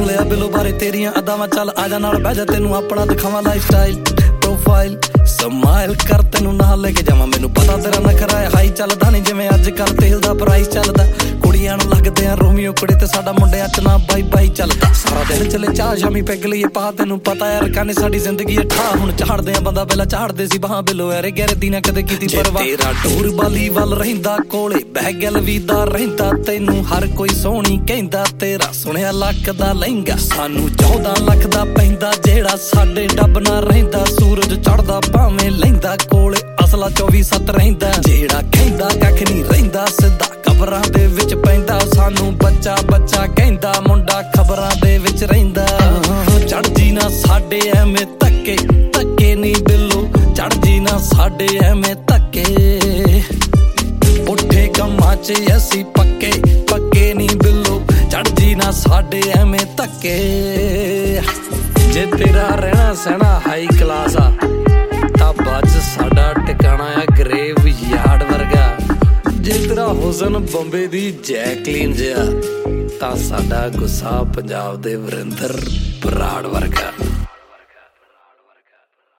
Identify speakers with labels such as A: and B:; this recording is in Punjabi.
A: ਸੁਣ ਲਿਆ ਬਿੱਲੋ ਬਾਰੇ ਤੇਰੀਆਂ ਅਦਾਵਾਂ, ਚੱਲ ਆਜਾ ਨਾਲ ਬਹਿ ਜਾ ਤੈਨੂੰ ਆਪਣਾ ਦਿਖਾਵਾਂ ਲਾਈਫ ਸਟਾਈਲ ਪ੍ਰੋਫਾਈਲ। ਸਮਾਈਲ ਕਰ ਤੈਨੂੰ ਨਾਲ ਲੈ ਕੇ ਜਾਵਾਂ, ਮੈਨੂੰ ਪਤਾ ਤੇਰਾ ਨਖਰਾ ਹੈ ਹਾਈ ਚੱਲਦਾ ਨਹੀਂ ਜਿਵੇਂ ਅੱਜ ਕੱਲ ਤੇਲ ਦਾ ਪ੍ਰਾਈਸ ਚੱਲਦਾ। ਕੁੜੀਆਂ ਨੂੰ ਲੱਗਦੇ ਆ ਰੋਮੀਓ ਕੁੜੀ ਤੇ ਸਾਡਾ ਮੁੰਡਿਆਂ ਚ ਨਾ ਬਾਈ ਬਾਈ ਚੱਲਦਾ। ਸਾਰਾ ਦਿਨ ਚਲੇ ਚਾਹ ਸ਼ਾਮੀ ਪੈਗ ਲਈਏ ਪਾ, ਤੈਨੂੰ ਪਤਾ ਯਾਰ ਕਾਨੇ ਸਾਡੀ ਜ਼ਿੰਦਗੀ ਠਾ। ਹੁਣ ਝਾੜਦੇ ਆ ਬੰਦਾ ਪਹਿਲਾਂ ਝਾੜਦੇ ਸੀ ਬਾਹਾਂ ਬਿੱਲੋ ਐਰੇ ਗੈਰੇ ਦੀ ਨਾ ਕਦੇ ਕੀਤੀ ਪਰਵਾਹ। ਤੇਰਾ ਟੂਰ ਬਾਲੀ ਵੱਲ ਰਹਿੰਦਾ ਕੋਲੇ ਬਹਿ ਗਿਆ ਲਵੀਦਾ ਰਹਿੰਦਾ, ਤੈਨੂੰ ਹਰ ਕੋਈ ਸੋਹਣੀ ਕਹਿੰਦਾ ਤੇਰਾ ਸੁਣਿਆ ਲੱਕ ਦਾ ਲਹਿੰਗਾ। ਸਾਨੂੰ 14 ਲੱਖ ਦਾ ਪੈਂਦਾ ਜਿਹੜਾ ਸਾਡੇ ਡੱਬ ਨਾ ਰਹਿੰਦਾ, ਸੂਰਜ ਚੜਦਾ ਭਾਵੇਂ ਲੈਂਦਾ ਕੋਲੇ ਅਸਲਾ 24/7 ਰਹਿੰਦਾ। ਜਿਹੜਾ ਕਹਿੰਦਾ ਕੱਖ ਨਹੀਂ ਰਹਿੰਦਾ ਸਿੱਧਾ ਖਬਰਾਂ ਦੇ ਵਿੱਚ ਪੈਂਦਾ, ਸਾਨੂੰ ਬੱਚਾ ਬੱਚਾ ਕਹਿੰਦਾ ਮੁੰਡਾ ਖਬਰਾਂ ਦੇ ਵਿੱਚ ਰਹਿੰਦਾ। ਚੜ੍ਹਦੀ ਨਾ ਸਾਡੇ ਐਵੇਂ ਧੱਕੇ ਧੱਕੇ ਨਹੀਂ ਬਿੱਲੋ, ਚੜ੍ਹਦੀ ਨਾ ਸਾਡੇ ਐਵੇਂ ਧੱਕੇ, ਪੁੱਠੇ ਕੰਮਾਂ 'ਚ ਅਸੀਂ ਪੱਕੇ ਪੱਕੇ ਨਹੀਂ ਬਿੱਲੋ, ਚੜ੍ਹਦੀ ਨਾ ਸਾਡੇ ਐਵੇਂ ਧੱਕੇ। ਜੇ ਤੇਰਾ ਰਹਿਣਾ ਸਹਿਣਾ ਹਾਈ ਕਲਾਸ ਆ ਤਾਂ ਬੱਜ ਸਾਡਾ ਟਿਕਾਣਾ ਆ ਗਰੇਵ ਯਾਰਡ ਵਰਗਾ। ਜੇ ਤੇਰਾ ਹੁਸਨ ਬੰਬੇ ਦੀ ਜੈਕਲੀਨ ਜਿਹਾ ਤਾਂ ਸਾਡਾ ਗੁੱਸਾ ਪੰਜਾਬ ਦੇ ਵਰਿੰਦਰ ਬਰਾੜ ਵਰਗਾ।